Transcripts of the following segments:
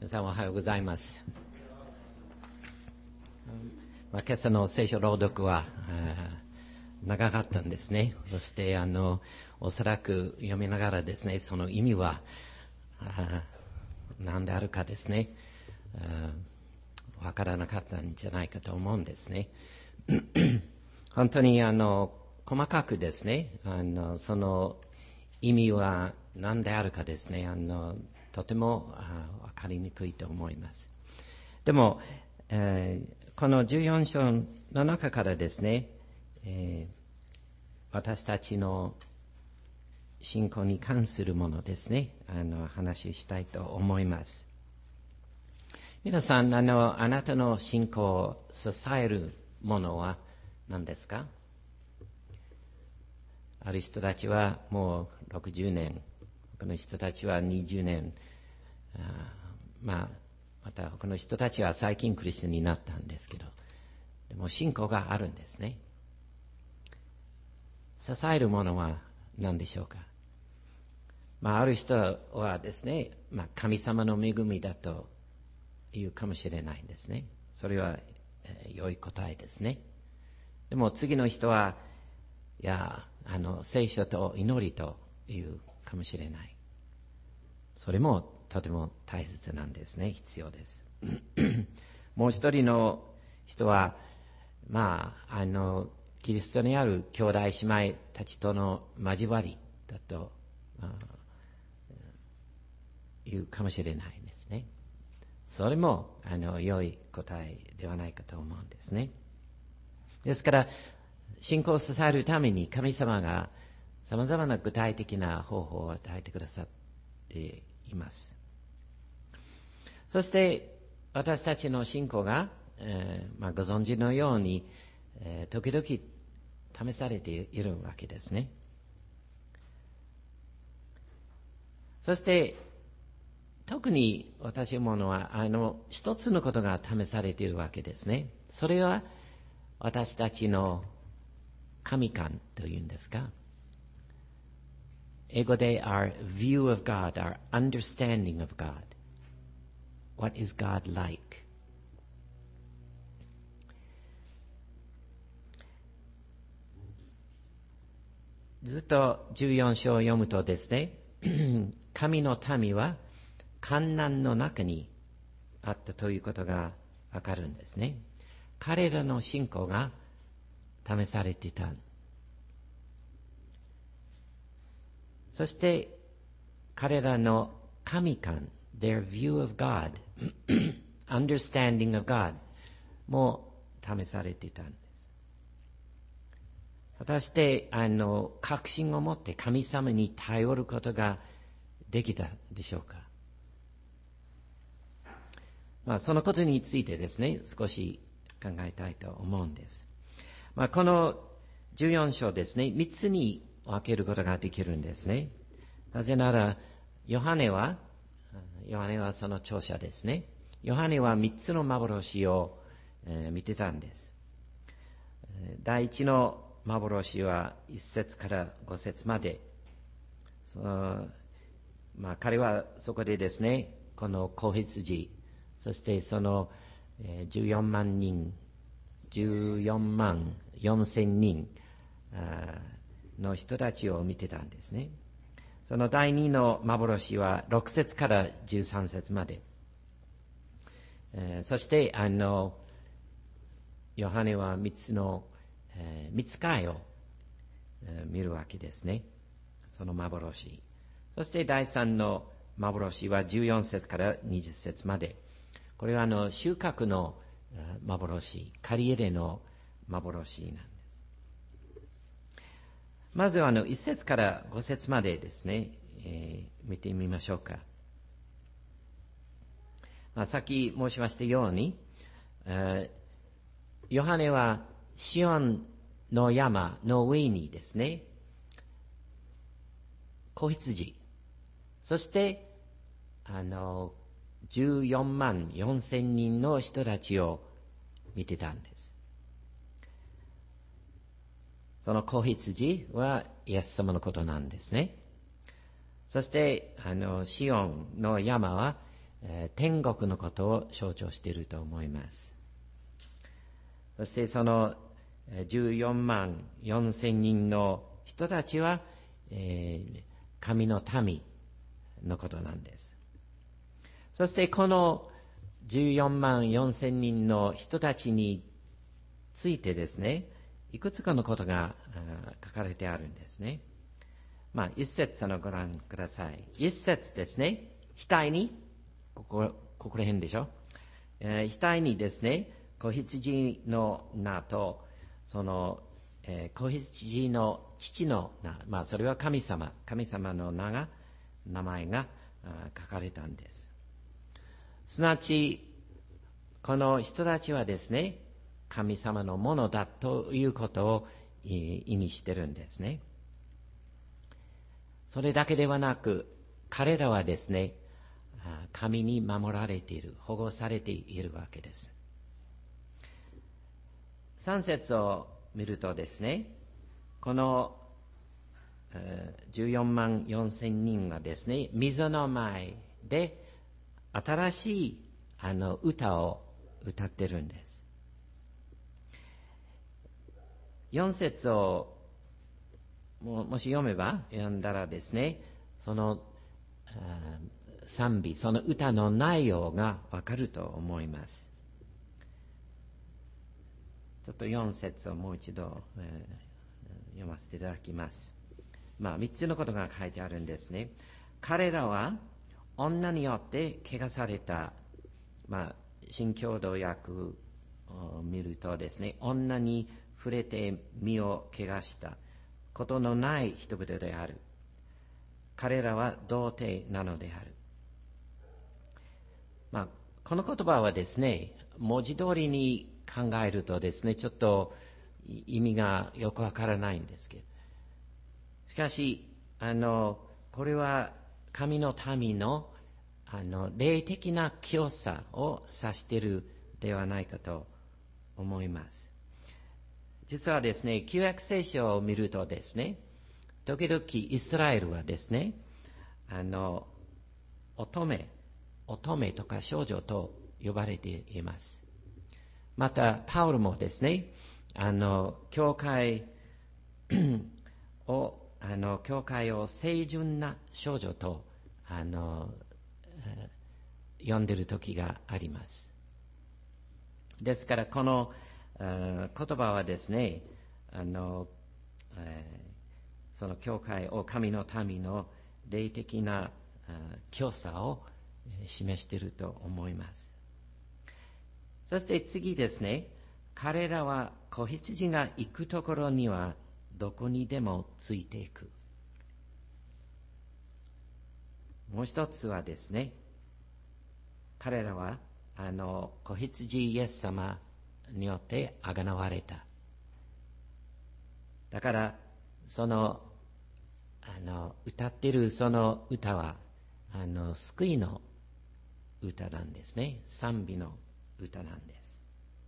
皆さんおはようございます。今朝の聖書朗読は長かったんですね。そしておそらく読みながらですね、その意味は何であるかですね、わからなかったんじゃないかと思うんですね。本当に細かくですね、その意味は何であるかですね、とてもわかりにくいと思います。でも、この14章の中からですね、私たちの信仰に関するものですね、話したいと思います。皆さん、あなたの信仰を支えるものは何ですか？ある人たちはもう60年、他の人たちは20年、また他の人たちは最近クリスチャンになったんですけど、でも信仰があるんですね。支えるものは何でしょうか？ある人はですね、神様の恵みだと言うかもしれないんですね。それは、良い答えですね。でも次の人は、いや、聖書と祈りと言うかもしれない。それもとても大切なんですね。必要です。もう一人の人は、キリストにある兄弟姉妹たちとの交わりだと言うかもしれないんですね。それも良い答えではないかと思うんですね。ですから信仰を支えるために神様がさまざまな具体的な方法を与えてくださっています。そして私たちの信仰が、ご存知のように、時々試されているわけですね。そして特に私思うのは一つのことが試されているわけですね。それは私たちの神観というんですか。英語で our view of God, our understanding of God.What is God like? ずっと14章を読むとですね、神の民は患難の中にあったということがわかるんですね。彼らの信仰が試されていた。そして彼らの神観、their view of God understanding of God も試されていたんです。果たして確信を持って神様に頼ることができたでしょうか？そのことについてですね、少し考えたいと思うんです。この14章ですね、3つに分けることができるんですね。なぜならヨハネはその著者ですね。ヨハネは3つの幻を、見てたんです。第一の幻は1節から5節まで。彼はそこでですね、この子羊、そしてその14万4千人の人たちを見てたんですね。その第二の幻は6節から13節まで。そしてヨハネは3つの御使いを見るわけですね。その幻。そして第三の幻は14節から20節まで。これは収穫の幻、刈り入れの幻なんです。まずは1節から5節までですね、見てみましょうか。さっき申しましたように、ヨハネはシオンの山の上にですね、子羊、そして14万4千人の人たちを見てたんです。その子羊はイエス様のことなんですね。そしてシオンの山は天国のことを象徴していると思います。そしてその14万4千人の人たちは、神の民のことなんです。そしてこの14万4千人の人たちについてですね、いくつかのことが書かれてあるんですね。一節ご覧ください。一節ですね、額に、ここら辺でしょ。額にですね、子羊の名と、その、子羊の父の名、それは神様の名前が書かれたんです。すなわち、この人たちはですね、神様のものだということを意味してるんですね。それだけではなく、彼らはですね、神に守られている、保護されているわけです。3節を見るとですね、この14万4千人がですね、水の前で新しい歌を歌ってるんです。4節をもし読んだらですね、その賛美、その歌の内容がわかると思います。ちょっと4節をもう一度、読ませていただきます。3つのことが書いてあるんですね。彼らは女によって汚された、新共同訳を見るとですね、女に触れて身を汚したことのない人々である。彼らは童貞なのである。この言葉はですね、文字通りに考えるとですね、ちょっと意味がよくわからないんですけど、しかしこれは神の民の霊的な清さを指しているではないかと思います。実はですね、旧約聖書を見るとですね、時々イスラエルはですね、乙女とか少女と呼ばれています。またパウロもですね、教会を清純な少女と呼んでいる時があります。ですからこの言葉はですね、その教会を神の民の霊的な清さを示していると思います。そして次ですね、彼らは子羊が行くところにはどこにでもついていく。もう一つはですね、彼らは子羊イエス様によってあがなわれた。だからその歌っているその歌は救いの歌なんですね。賛美の歌なんです。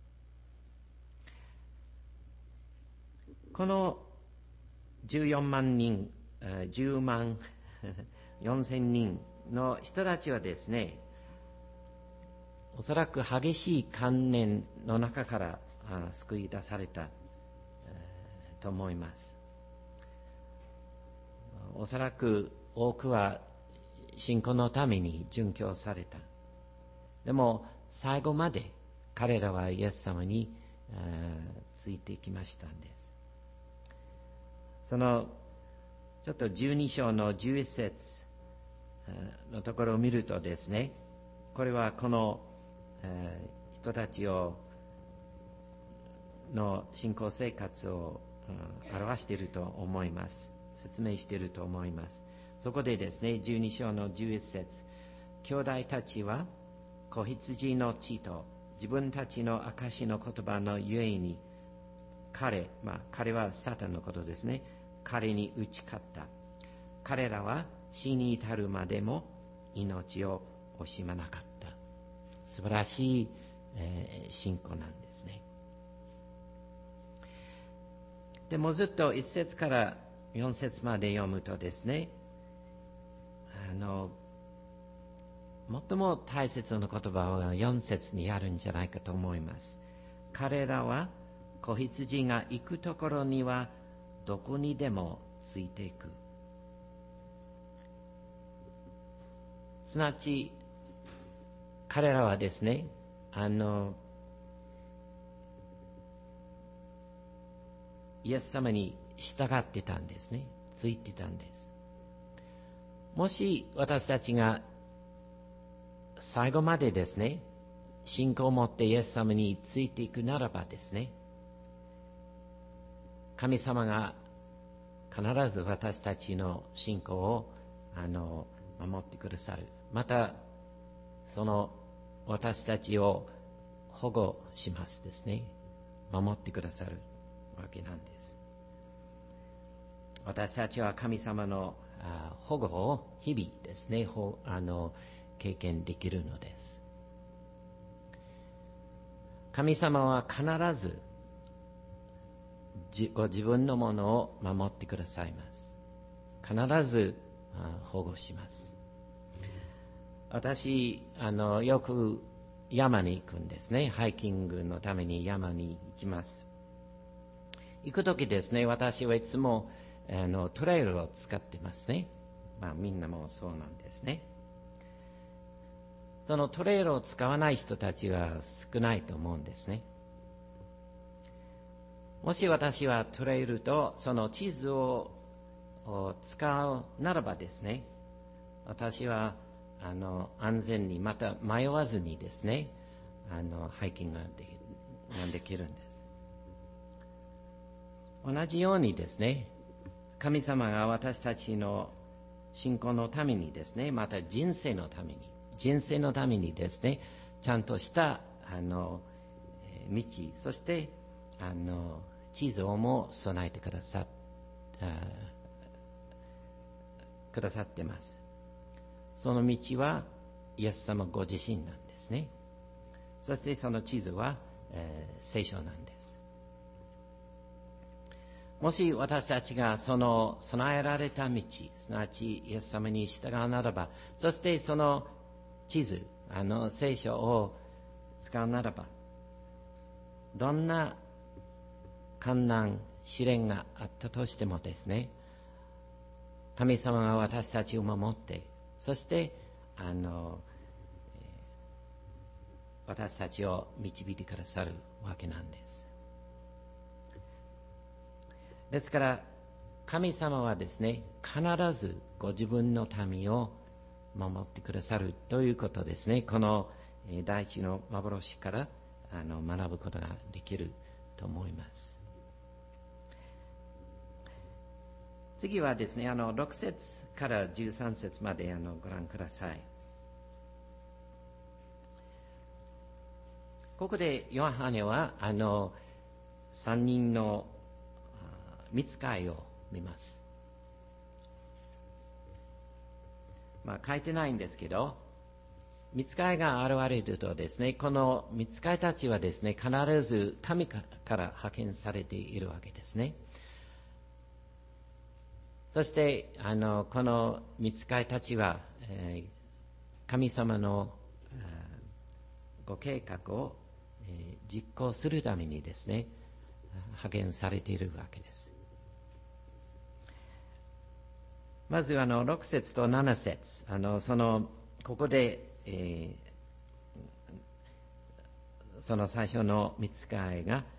この14万人、10万4千人の人たちはですね、おそらく激しい観念の中から救い出されたと思います。おそらく多くは信仰のために殉教された。でも最後まで彼らはイエス様についていきましたんです。そのちょっと12章の11節のところを見るとですね、これはこの人たちの信仰生活を表していると思います。説明していると思います。そこでですね、12章の11節、兄弟たちは子羊の血と自分たちの証の言葉のゆえに彼はサタンのことですね、彼に打ち勝った。彼らは死に至るまでも命を惜しまなかった。素晴らしい、信仰なんですね。でもずっと1節から4節まで読むとですね、 最も大切な言葉は4節にあるんじゃないかと思います。彼らは子羊が行くところにはどこにでもついていく。すなわち彼らはですね、イエス様に従ってたんですね。ついてたんです。もし私たちが最後までですね、信仰を持ってイエス様についていくならばですね、神様が必ず私たちの信仰を守ってくださる。またその私たちを保護しますですね。守ってくださるわけなんです。私たちは神様の保護を日々ですね、経験できるのです。神様は必ずご自分のものを守ってくださいます。必ず保護します。私よく山に行くんですね。ハイキングのために山に行きます。行くときですね、私はいつもトレイルを使ってますね。みんなもそうなんですね。そのトレイルを使わない人たちは少ないと思うんですね。もし私はトレイルとその地図を使うならばですね、私は安全にまた迷わずにですね、ハイキングができるんです。同じようにですね、神様が私たちの信仰のためにですね、また人生のためにですね、ちゃんとした道、そして地図をも備えてくださってます。その道はイエス様ご自身なんですね。そしてその地図は、聖書なんです。もし私たちがその備えられた道、すなわちイエス様に従うならば、そしてその地図、聖書を使うならば、どんな困難、試練があったとしてもですね、神様が私たちを守って、そして私たちを導いてくださるわけなんです。ですから神様はですね、必ずご自分の民を守ってくださるということですね。この第一の幻から学ぶことができると思います。次はですね、6節から13節までご覧ください。ここでヨハネは3人の御使いを見ます。書いてないんですけど、御使いが現れるとですね、この御使いたちはですね、必ず神から派遣されているわけですね。そしてこの御使いたちは、神様のご計画を実行するためにですね、派遣されているわけです。まず6節と7節、ここで、その最初の御使いが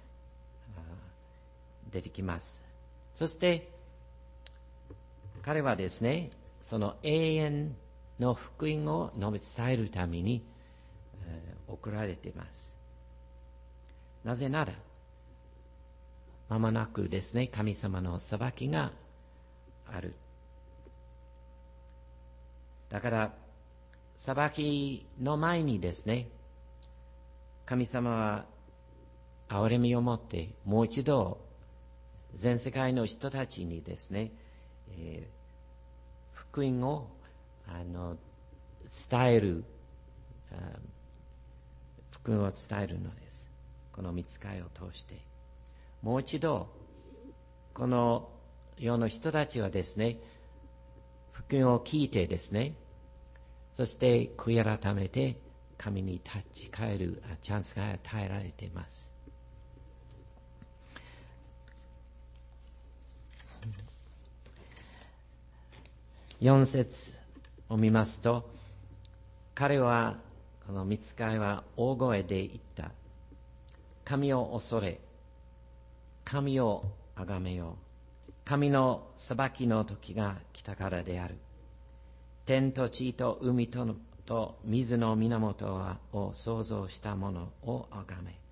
出てきます。そして彼はですね、その永遠の福音を述べ伝えるために、送られています。なぜなら間もなくですね、神様の裁きがある。だから裁きの前にですね、神様は憐れみを持ってもう一度全世界の人たちにですね、福音を伝える、福音を伝えるのです。この御使いを通してもう一度この世の人たちはですね、福音を聞いてですね、 そして悔い改めて神に立ち返るチャンスが与えられています。4節を見ますと、彼はこの御使いは大声で言った。神を恐れ、神をあがめよう。神の裁きの時が来たからである。天と地と海と水の源を創造したものをあがめ。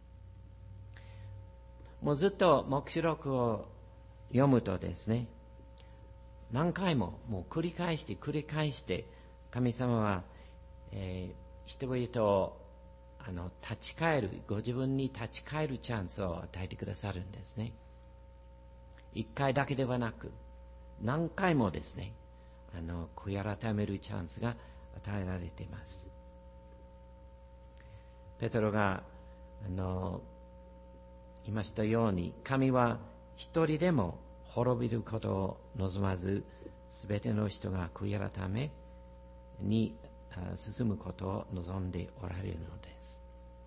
もうずっと黙示録を読むとですね、何回ももう繰り返して神様は、人々を立ち返る、ご自分に立ち返るチャンスを与えてくださるんですね。一回だけではなく何回もですね、悔い改めるチャンスが与えられています。ペテロが言いましたように、神は一人でも滅びることを望まず、すべての人が悔い改めに進むことを望んでおられるのです。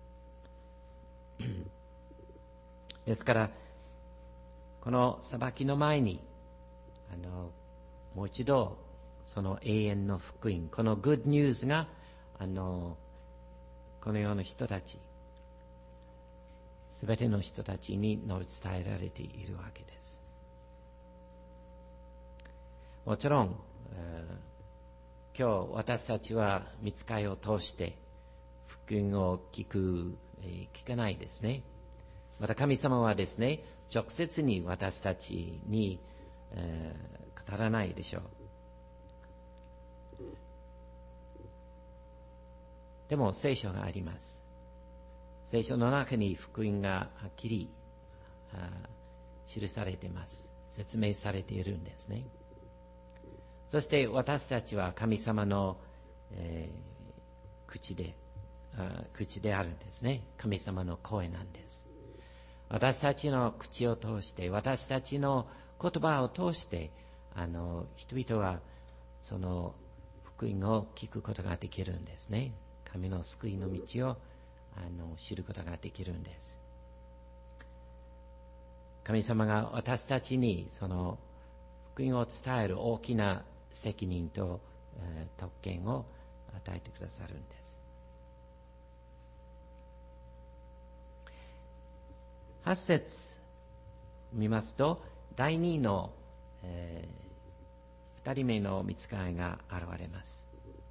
ですからこの裁きの前にもう一度その永遠の福音、このグッドニュースがこの世の人たち、すべての人たちに述べ伝えられているわけです。もちろん、今日私たちは御使いを通して福音を聞かないですね。また神様はですね、直接に私たちに、語らないでしょう。でも聖書があります。聖書の中に福音がはっきり記されています。説明されているんですね。そして私たちは神様の、口であるんですね。神様の声なんです。私たちの口を通して、私たちの言葉を通して、人々はその福音を聞くことができるんですね。神の救いの道を知ることができるんです。神様が私たちにその福音を伝える大きな責任と、特権を与えてくださるんです。8節見ますと、第2の、2人目の御使いが現れます。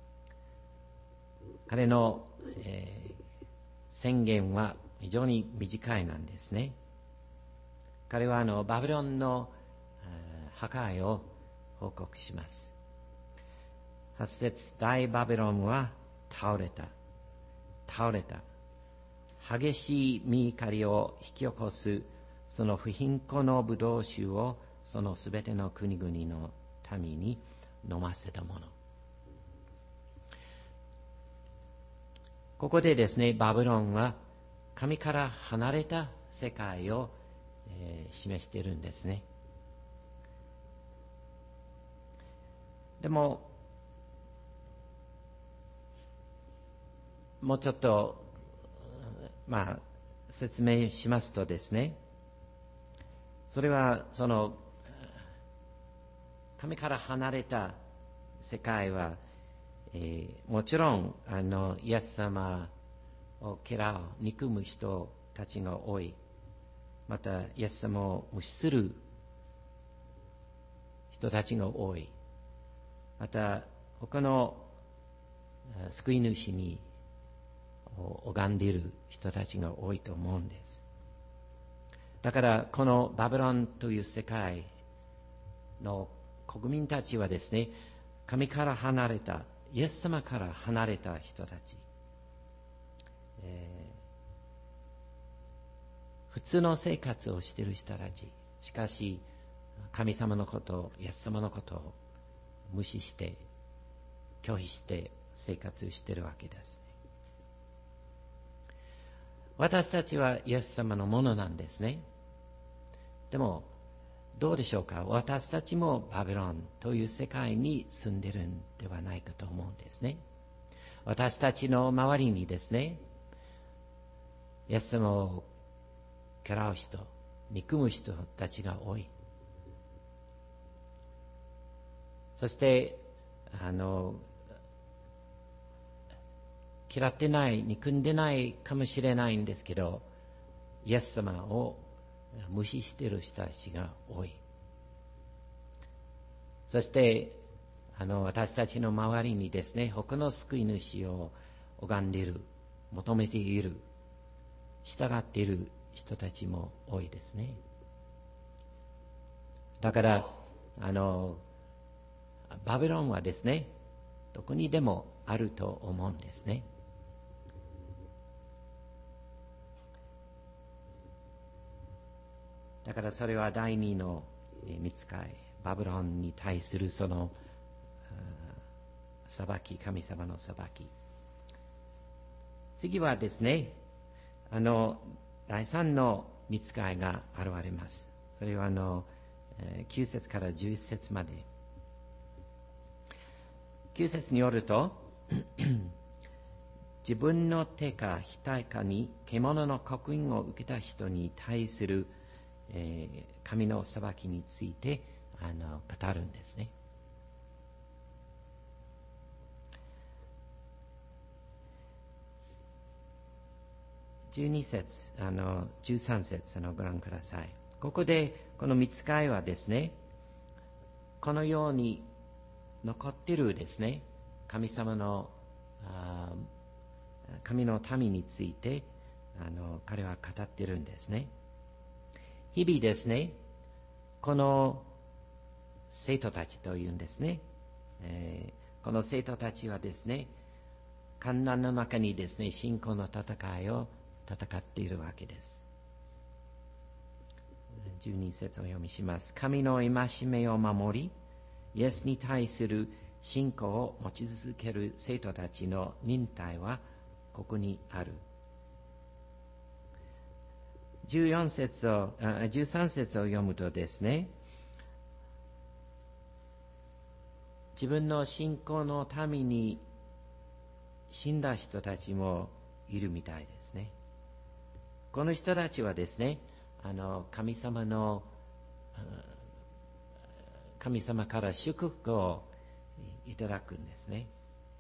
彼の、宣言は非常に短いなんですね。彼はバビロンの破壊を報告します。8節、大バビロンは倒れた。激しい御怒りを引き起こすその不貧困のブドウ酒をそのすべての国々の民に飲ませたもの。ここでですね、バビロンは神から離れた世界を、示しているんですね。でももうちょっと説明しますとですね、それはその神から離れた世界は、もちろんイエス様を嫌う、憎む人たちが多い、またイエス様を無視する人たちが多い、また他の救い主に拝んでいる人たちが多いと思うんです。だからこのバビロンという世界の国民たちはですね、神から離れた、イエス様から離れた人たち、普通の生活をしている人たち、しかし神様のこと、イエス様のことを無視して拒否して生活しているわけですね。私たちはイエス様のものなんですね。でもどうでしょうか、私たちもバビロンという世界に住んでいるんではないかと思うんですね。 私たちの周りにですね、イエス様を嫌う人、憎む人たちが多い。そして嫌ってない、憎んでないかもしれないんですけど、イエス様を無視している人たちが多い。そして私たちの周りにですね、他の救い主を拝んでいる、求めている、従っている人たちも多いですね。だからバビロンはですね、どこにでもあると思うんですね。だからそれは第二の御使い、バビロンに対するその裁き、神様の裁き。次はですね、第三の御使いが現れます。それは9節から11節まで。9節によると自分の手か額かに獣の刻印を受けた人に対する、神の裁きについて語るんですね。12節13節ご覧ください。ここでこの御使いはですね、このように残っているですね、神様の神の民について彼は語っているんですね。日々ですね、この生徒たちというんですね、この生徒たちはですね、患難の中にですね、信仰の戦いを戦っているわけです。12節を読みします。神の戒めを守り、イエスに対する信仰を持ち続ける生徒たちの忍耐はここにある。13節を読むとですね、自分の信仰のために死んだ人たちもいるみたいですね。この人たちはですね、神様から祝福をいただくんですね。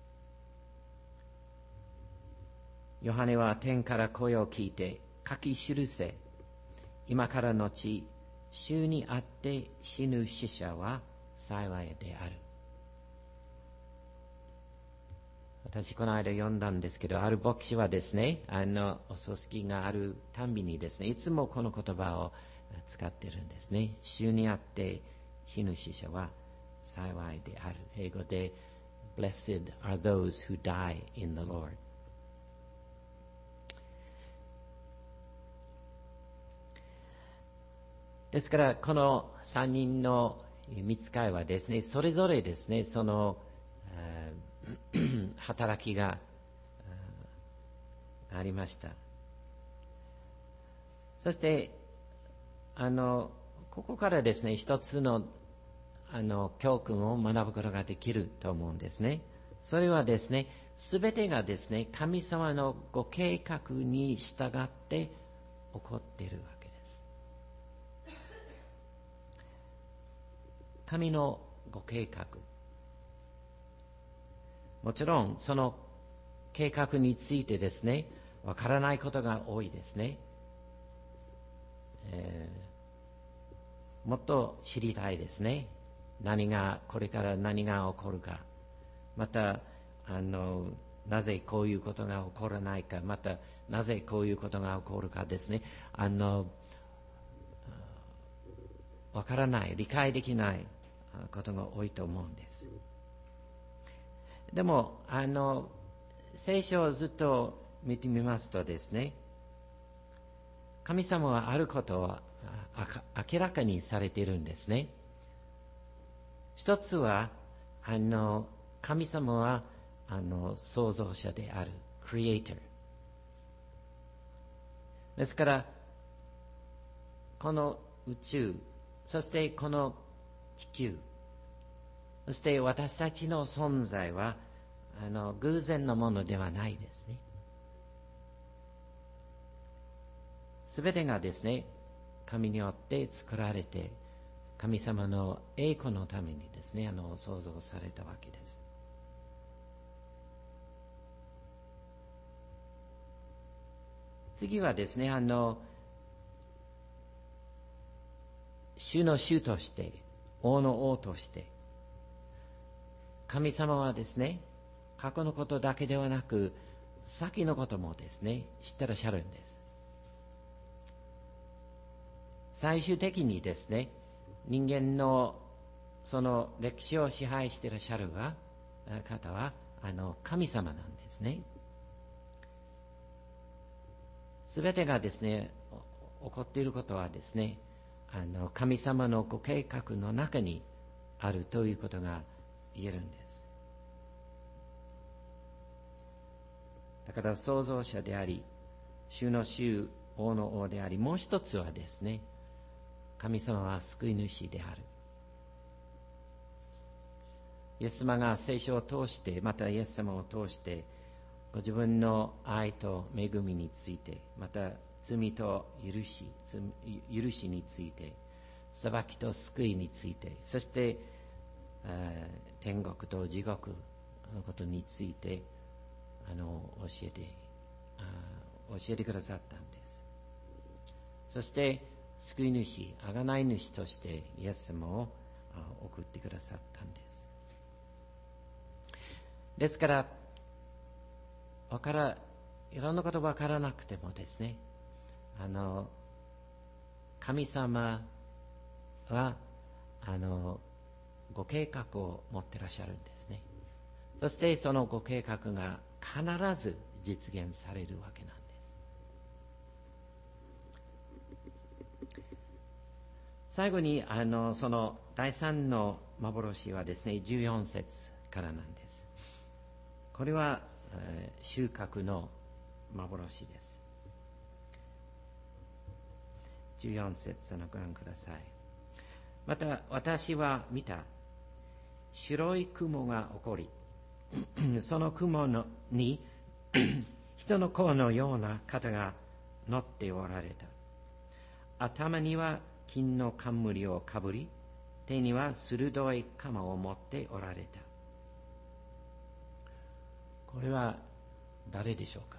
ヨハネは天から声を聞いて、書き記せ、今からのち、主にあって死ぬ死者は幸いである。私この間読んだんですけど、ある牧師はですね、お葬式があるたんびにですね、いつもこの言葉を使ってるんですね。主にあって死ぬ死者は幸いである。英語で Blessed are those who die in the Lord。ですからこの3人の御使いはですね、それぞれですね、その働きがありました。そしてここからですね、一つの教訓を学ぶことができると思うんですね。それはですね、すべてがですね、神様のご計画に従って起こっているわけです。神のご計画、もちろんその計画についてですね、わからないことが多いですね。もっと知りたいですね。これから何が起こるか、またなぜこういうことが起こらないか、またなぜこういうことが起こるかですね、わからない、理解できないことが多いと思うんです。でも聖書をずっと見てみますとですね、神様はあることを明らかにされているんですね。一つは神様は創造者であるクリエイターですから、この宇宙、そしてこの地球、そして私たちの存在は偶然のものではないですね。すべてがですね、神によって作られて、神様の栄光のためにですね、創造されたわけです。次はですね、主の主として、王の王として、神様はですね、過去のことだけではなく、先のこともですね、知ってらっしゃるんです。最終的にですね、人間のその歴史を支配していらっしゃる方は神様なんですね。すべてがですね、起こっていることはですね、神様のご計画の中にあるということが言えるんです。だから創造者であり、主の主、王の王であり、もう一つはですね、神様は救い主である。イエス様が聖書を通して、またイエス様を通して、ご自分の愛と恵みについて、また罪と許しについて、裁きと救いについて、そして天国と地獄のことについて教えてくださったんです。そして救い主、贖い主としてイエス様を送ってくださったんです。ですからいろんなこと分からなくてもですね、神様はご計画を持ってらっしゃるんですね。そしてそのご計画が必ず実現されるわけなんです。最後にその第3の幻はですね、14節からなんです。これは収穫の幻です。14節ご覧ください。また私は見た。白い雲が起こり、その雲に人の子のような方が乗っておられた。頭には金の冠をかぶり、手には鋭い鎌を持っておられた。これは誰でしょうか。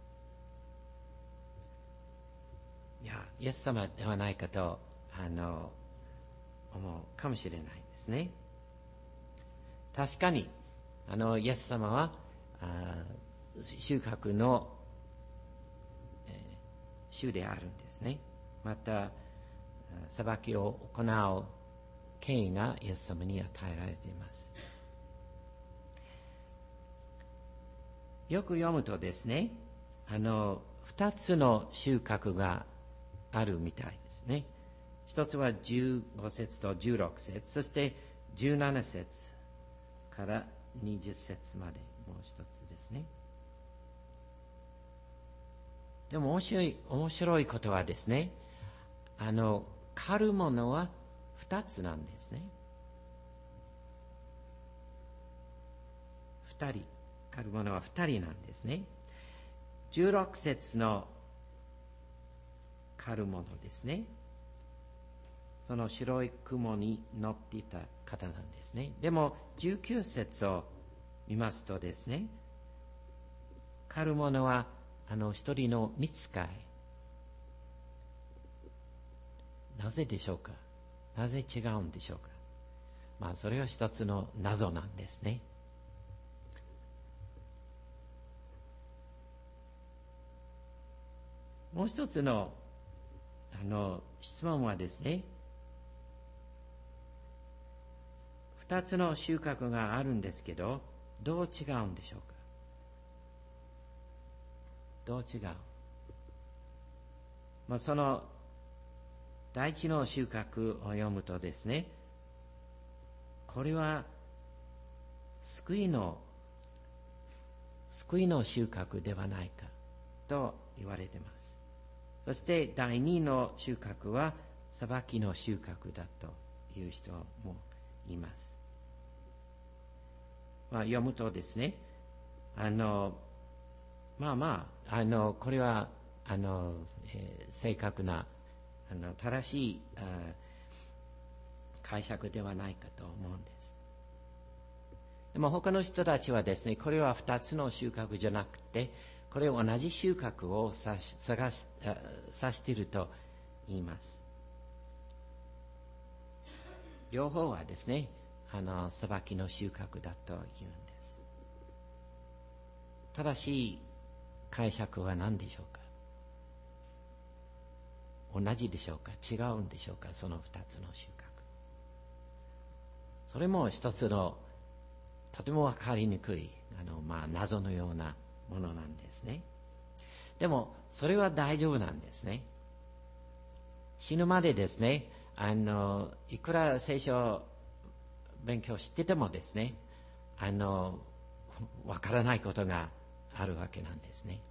いや、イエス様ではないかと思うかもしれないですね。確かにイエス様は収穫の、主であるんですね。また裁きを行う権威がイエス様に与えられています。よく読むとですね、2つの収穫があるみたいですね。一つは15節と16節、そして17節から20節までもう一つですね。でも面白いことはですね、狩るものは2つなんですね。2人、狩るものは2人なんですね。16節の狩るものですね。その白い雲に乗っていた方なんですね。でも19節を見ますとですね、狩るものは一人の御使い。なぜでしょうか。なぜ違うんでしょうか。それは一つの謎なんですね。もう一つの質問はですね、2つの収穫があるんですけど、どう違うんでしょうか。どう違う。その第一の収穫を読むとですね、これは救いの収穫ではないかと言われています。そして第二の収穫は裁きの収穫だという人もいます。読むとですね、 これは正確な正しい解釈ではないかと思うんです。でも他の人たちはですね、これは2つの収穫じゃなくて、これを同じ収穫を指していると言います。両方はですね、裁きの収穫だと言うんです。正しい解釈は何でしょうか？同じでしょうか？違うんでしょうか？その2つの収穫。それも一つのとても分かりにくい謎のようなものなんですね。でもそれは大丈夫なんですね。死ぬまでですね、いくら聖書を勉強しててもですね、分からないことがあるわけなんですね。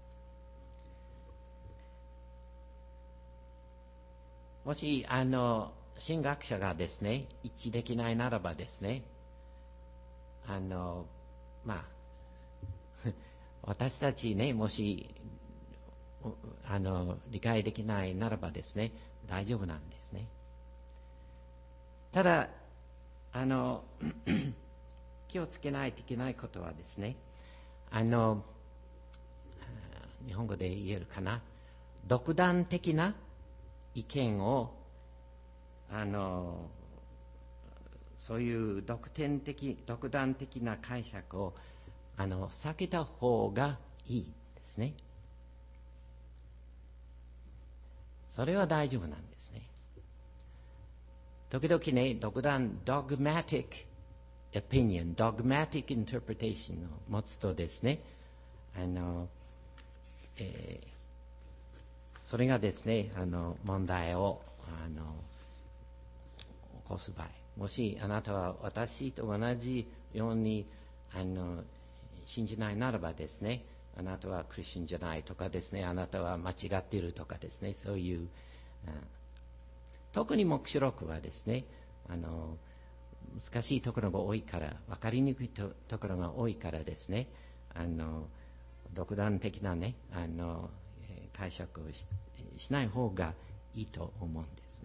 もし神学者がですね、一致できないならばですね、私たちね、もし理解できないならばですね、大丈夫なんですね。ただ気をつけないといけないことはですね、日本語で言えるかな、独断的な意見をそういう独断的な解釈を避けた方がいいですね。それは大丈夫なんですね。時々ね、dogmatic opinion、dogmatic interpretation を持つとですね、それがですね、問題を起こす場合、もしあなたは私と同じように信じないならばですね、あなたはクリスチャンじゃないとかですね、あなたは間違っているとかですね、そういう、特に黙示録はですね、難しいところが多いから、分かりにくいところが多いからですね、独断的なね、解釈を しない方がいいと思うんですね。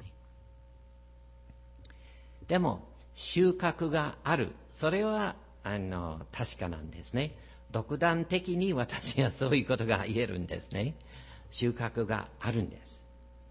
でも収穫がある、それは確かなんですね。独断的に私はそういうことが言えるんですね。収穫があるんです。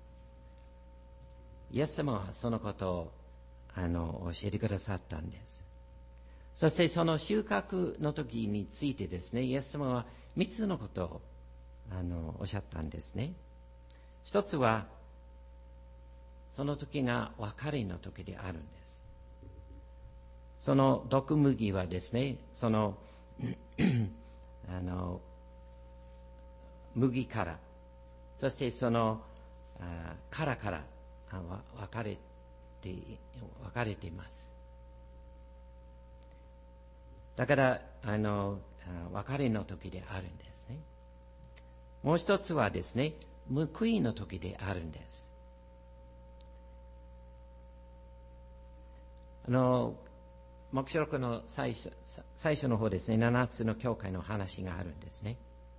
イエス様はそのことを教えてくださったんです。そしてその収穫の時についてですね、イエス様は3つのことをおっしゃったんですね。一つはその時が別れの時であるんです。その毒麦はですね、その麦から、そしてその殻から分かれています。だから別れの時であるんですね。もう一つはですね、報いの時であるんです。黙示録の最初の方ですね、7つの教会の話があるんですね。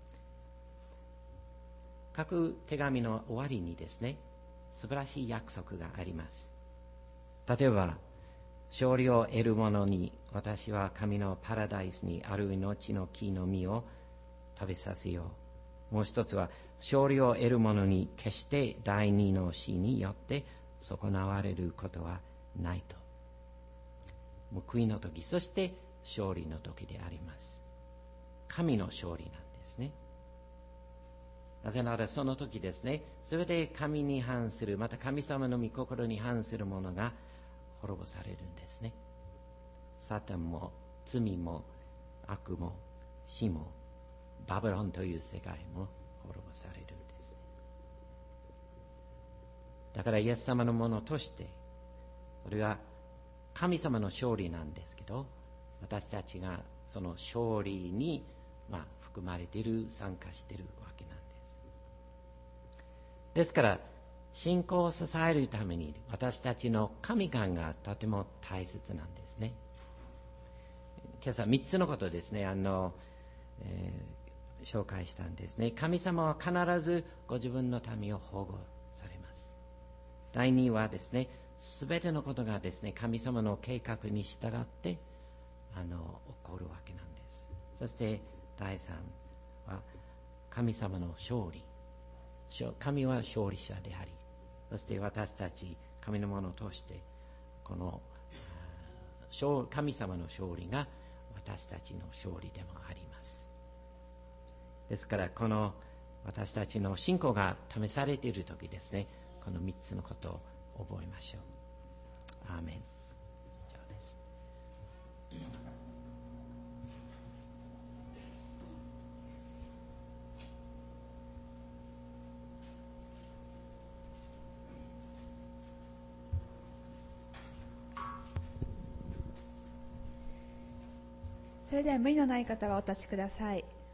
各手紙の終わりにですね、素晴らしい約束があります。例えば、勝利を得る者に私は神のパラダイスにある命の木の実を食べさせよう。もう一つは、勝利を得る者に決して第二の死によって損なわれることはないと。報いの時、そして勝利の時であります。神の勝利なんですね。なぜならその時ですね、それで神に反する、また神様の御心に反する者が滅ぼされるんですね。サタンも罪も悪も死もバビロンという世界も滅ぼされるんですね。だからイエス様のものとして、それは神様の勝利なんですけど、私たちがその勝利に、含まれている、参加しているわけなんです。ですから信仰を支えるために私たちの神観がとても大切なんですね。今朝3つのことですね、 紹介したんですね。神様は必ずご自分の民を保護されます。第2はですね、すべてのことがですね、神様の計画に従って起こるわけなんです。そして第3は神様の勝利。神は勝利者であり、そして私たち神のものとしてこの神様の勝利が私たちの勝利でもあります。ですからこの私たちの信仰が試されている時ですね、この3つのことを覚えましょう。アーメン。以上です。 それでは無理のない方はお立ちください。